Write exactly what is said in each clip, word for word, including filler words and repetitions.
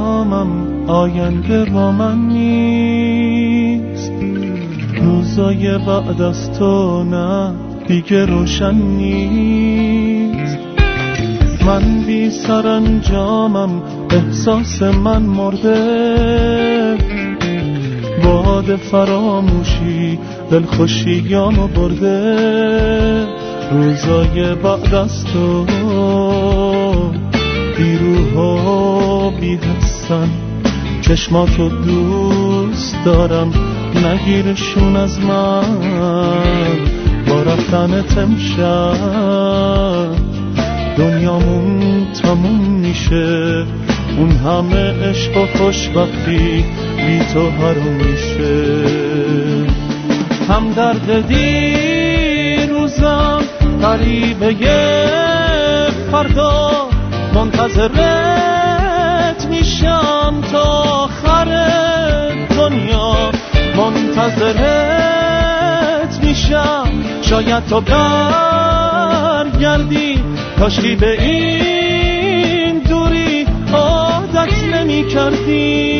انجامم آینده با من نیست. روزای بعد از تو نه دیگه روشن نیست. من بی سرانجامم احساس من مرده. باد فراموشی دلخوشیامو برده. روزای بعد از تو بی روح و بی حسن. چشماتو دوست دارم نگیرشون از من. با رفتنت امشب دنیامون تموم میشه. اون همه عشق و خوشبختی بی تو حروم میشه. هم درد دیروزم قریبه فردا. منتظرت میشم تا آخر دنیا. منتظرت میشم شاید تو برگردی. کاشکی به این دوری عادت نمی کردی.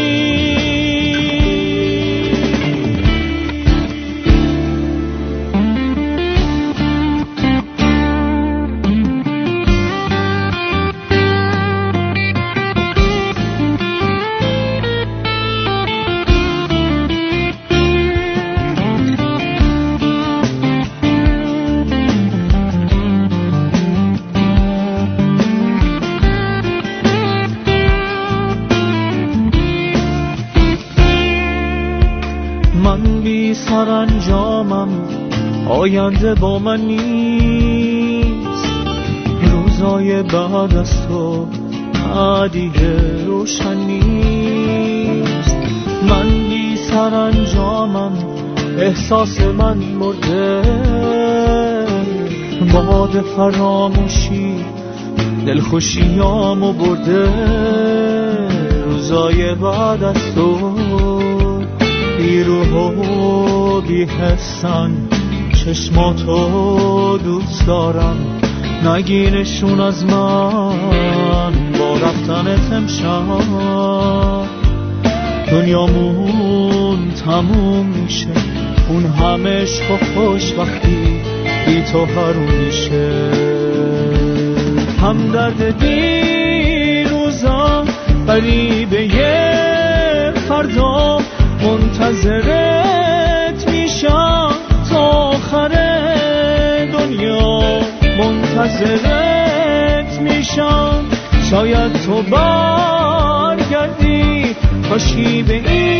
من بی سرانجامم آینده با من نیست. روزای بعد از تو دیگه روشن نیست. من بی سرانجامم احساس من مرده. باد فراموشی دلخوشیامو برده. روزای بعد از تو بی روح و بی حسن. چشماتو دوست دارم نگیرشون از من. با رفتنت امشب دنیامون تموم میشه. اون همه عشق و خوشبختی بی تو حروم میشه. هم درد دیروزم قریبه فردا. منتظرت میشم تا آخر دنیا. منتظرت میشم شاید تو برگردی. کاشکی به این